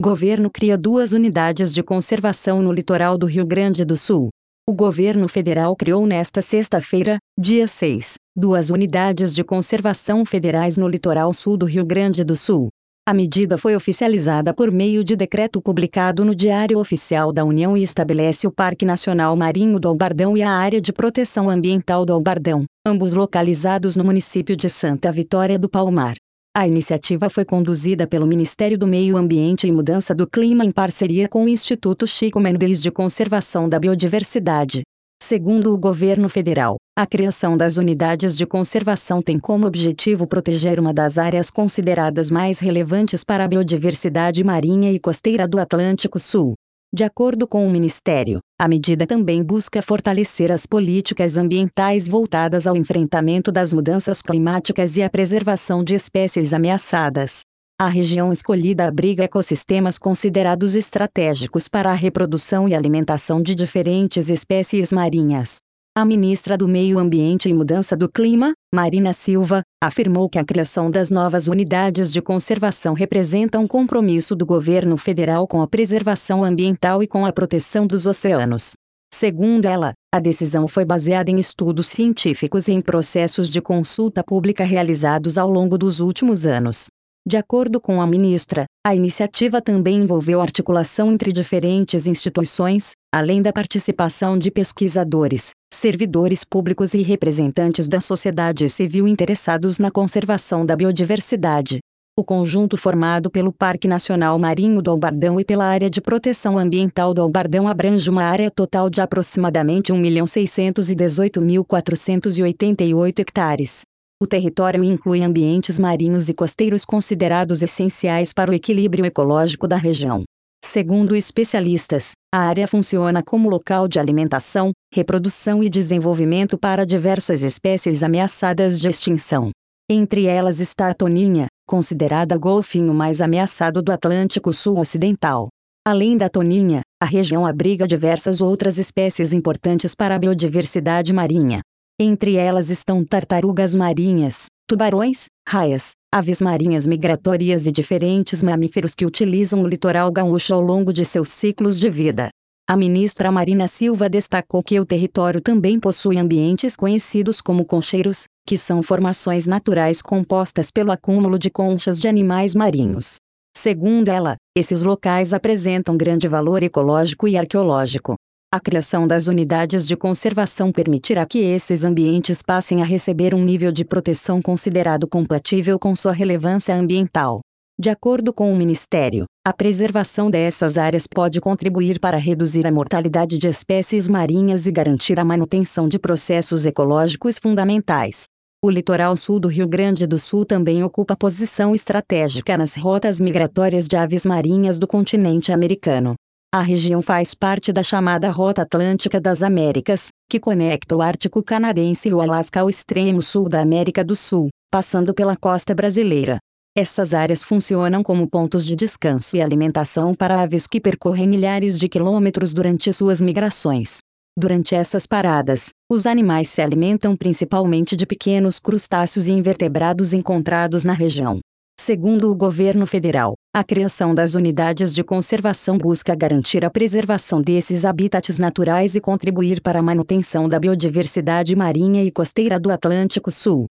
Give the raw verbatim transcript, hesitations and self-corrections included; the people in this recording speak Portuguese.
Governo cria duas unidades de conservação no litoral do Rio Grande do Sul. O governo federal criou nesta sexta-feira, dia seis, duas unidades de conservação federais no litoral sul do Rio Grande do Sul. A medida foi oficializada por meio de decreto publicado no Diário Oficial da União e estabelece o Parque Nacional Marinho do Albardão e a Área de Proteção Ambiental do Albardão, ambos localizados no município de Santa Vitória do Palmar. A iniciativa foi conduzida pelo Ministério do Meio Ambiente e Mudança do Clima em parceria com o Instituto Chico Mendes de Conservação da Biodiversidade. Segundo o governo federal, a criação das unidades de conservação tem como objetivo proteger uma das áreas consideradas mais relevantes para a biodiversidade marinha e costeira do Atlântico Sul. De acordo com o Ministério, a medida também busca fortalecer as políticas ambientais voltadas ao enfrentamento das mudanças climáticas e à preservação de espécies ameaçadas. A região escolhida abriga ecossistemas considerados estratégicos para a reprodução e alimentação de diferentes espécies marinhas. A ministra do Meio Ambiente e Mudança do Clima, Marina Silva, afirmou que a criação das novas unidades de conservação representa um compromisso do governo federal com a preservação ambiental e com a proteção dos oceanos. Segundo ela, a decisão foi baseada em estudos científicos e em processos de consulta pública realizados ao longo dos últimos anos. De acordo com a ministra, a iniciativa também envolveu articulação entre diferentes instituições, além da participação de pesquisadores, servidores públicos e representantes da sociedade civil interessados na conservação da biodiversidade. O conjunto formado pelo Parque Nacional Marinho do Albardão e pela Área de Proteção Ambiental do Albardão abrange uma área total de aproximadamente um milhão seiscentos e dezoito mil quatrocentos e oitenta e oito hectares. O território inclui ambientes marinhos e costeiros considerados essenciais para o equilíbrio ecológico da região. Segundo especialistas, a área funciona como local de alimentação, reprodução e desenvolvimento para diversas espécies ameaçadas de extinção. Entre elas está a toninha, considerada o golfinho mais ameaçado do Atlântico Sul Ocidental. Além da toninha, a região abriga diversas outras espécies importantes para a biodiversidade marinha. Entre elas estão tartarugas marinhas, tubarões, raias, aves marinhas migratórias e diferentes mamíferos que utilizam o litoral gaúcho ao longo de seus ciclos de vida. A ministra Marina Silva destacou que o território também possui ambientes conhecidos como concheiros, que são formações naturais compostas pelo acúmulo de conchas de animais marinhos. Segundo ela, esses locais apresentam grande valor ecológico e arqueológico. A criação das unidades de conservação permitirá que esses ambientes passem a receber um nível de proteção considerado compatível com sua relevância ambiental. De acordo com o Ministério, a preservação dessas áreas pode contribuir para reduzir a mortalidade de espécies marinhas e garantir a manutenção de processos ecológicos fundamentais. O litoral sul do Rio Grande do Sul também ocupa posição estratégica nas rotas migratórias de aves marinhas do continente americano. A região faz parte da chamada Rota Atlântica das Américas, que conecta o Ártico Canadense e o Alasca ao extremo sul da América do Sul, passando pela costa brasileira. Essas áreas funcionam como pontos de descanso e alimentação para aves que percorrem milhares de quilômetros durante suas migrações. Durante essas paradas, os animais se alimentam principalmente de pequenos crustáceos e invertebrados encontrados na região. Segundo o governo federal, a criação das unidades de conservação busca garantir a preservação desses habitats naturais e contribuir para a manutenção da biodiversidade marinha e costeira do Atlântico Sul.